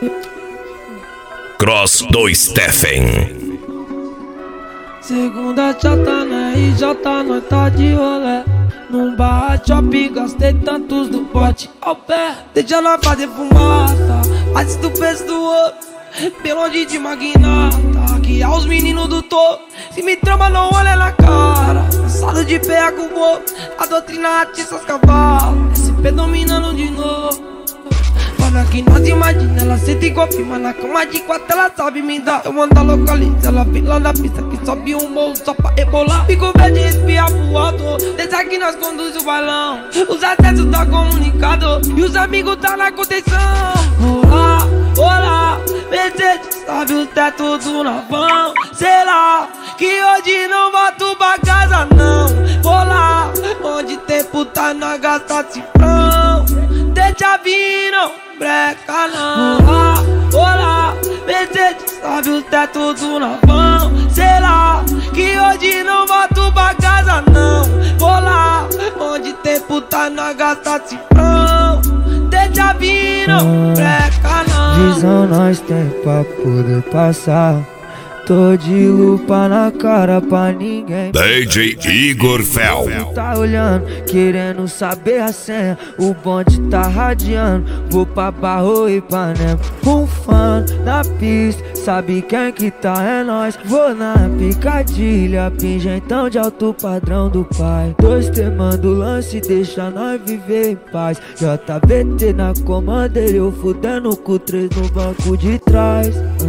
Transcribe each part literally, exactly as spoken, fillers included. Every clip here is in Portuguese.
Cross do Stephen. Segunda já tá na R J, nós tá de rolé. Num bar shopping, gastei tantos do pote ao pé. Deixa nós fazer fumaça, antes do preço do outro. Bem longe de magnata, que é os meninos do topo. Se me trama, não olha na cara. Cansado de pé com o bobo, a doutrina atiça os cavalos. S P dominando de novo. Olha que nós imagina, ela senta e confirma na cama de quatro, ela sabe me dar. Eu mando a localiza, ela vem lá na pista que sobe um morro só pra rebolar. Fico verde e espia pro alto, desde aqui nós conduz o bailão. Os acessos tá comunicado e os amigos tá na contenção. Olá, olá, Mercedes, sabe o teto do navão. Sei lá, que hoje não volto pra casa não. Vou lá, onde tem puta nós gasta cifrão. Deixa vir, não breca não. Olá, olá, Mercedes, sabe o teto do navão. Sei lá, que hoje não volto pra casa não. Vou lá, onde tem puta nós gasta cifrão. Deixa vir, não breca não. Visão nós tem pra poder passar. Tô de lupa na cara pra ninguém. D J Igor Fel. Tá olhando, querendo saber a senha. O bonde tá radiando. Vou pra Barro e Ipanema. Um fã na pista, sabe quem que tá? É nós. Vou na picadilha, pingentão de alto padrão do pai. Dois temando lance, deixa nós viver em paz. J B T na comandeira, eu fudendo com três no banco de trás.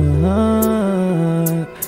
Uhum.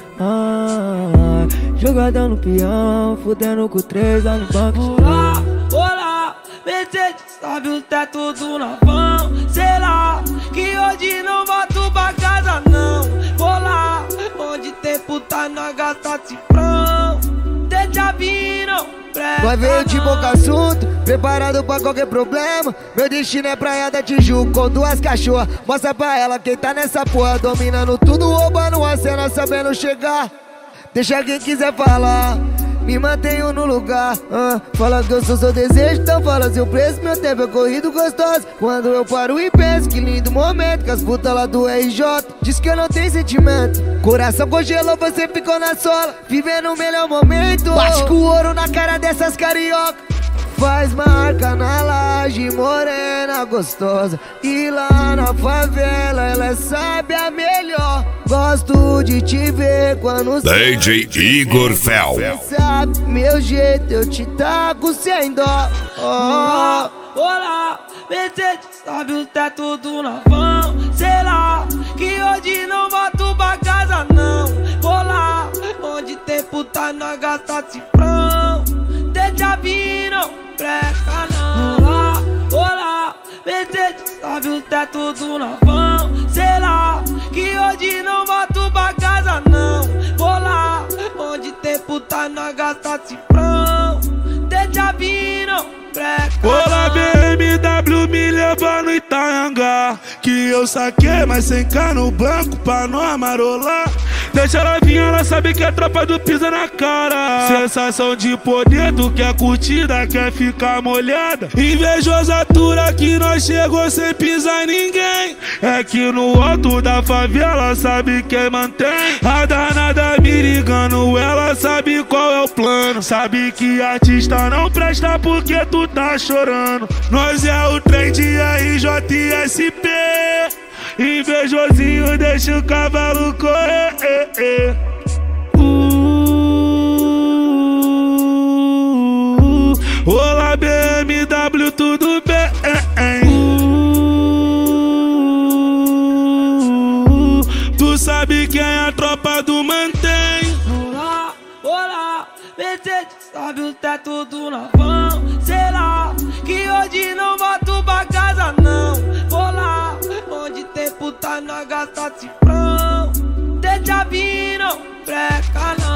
Ah, jogadão no peão, fudendo com três lá no banco. Olá, olá, Mercedes, sabe o teto do navão. Sei lá, que hoje não volto pra casa não. Vou lá, onde tem puta nós gasta cifrão. Deixa vir, não breca. Nós veio de boca assunto, preparado pra qualquer problema. Meu destino é praia da Tijuca com duas cachorras. Mostra pra ela quem tá nessa porra, dominando tudo, roubando a cena, sabendo chegar. Deixa quem quiser falar, me mantenho no lugar. uh, Fala que eu sou seu desejo, então fala seu preço. Meu tempo é corrido gostoso. Quando eu paro e penso, que lindo momento. Que as putas lá do R J diz que eu não tenho sentimento. Coração congelou, você ficou na sola, vivendo o melhor momento. Bate com ouro na cara dessas carioca. Faz marca na laje, morena gostosa. E lá na favela ela é sábia melhor. Gosto de te ver quando D J Igor Fel. Cê sabe meu jeito, eu te taco sem dó. Oh. Olá, olá, Mercedes, sabe o teto do navão. Sei lá, que hoje não volto pra casa não. Vou lá, onde tem puta nós gasta cifrão. Deixa vir, não breca não. Olá, olá, Mercedes, sabe o teto do navão. Sei lá, que hoje não volto pra casa não. Vou lá, onde tem puta nós gasta cifrão. Deixa vir, não breca não. Olá, B M W me leva no Itanhangá, que eu saquei, mas sem cá no banco pra não marolar. Deixa ela vir, ela sabe que é tropa do pisa na cara. Sensação de poder, tu quer curtida, quer ficar molhada. Invejosatura que nós chegou sem pisar ninguém. É que no alto da favela sabe quem mantém. A danada me ligando, ela sabe qual é o plano. Sabe que artista não presta porque tu tá chorando. Nós é o trem de R J S P. Invejosinho deixa o cavalo correr. eh, eh. uh, Olá, B M W, tudo bem? uh, Tu sabe quem é a tropa do mantém. Olá, olá, Mercedes, sabe o teto do navão. Sei lá, que hoje não volto pra casa não. Vou lá, onde tem puta nós gasta cifrão. Deixa vir, não breca não.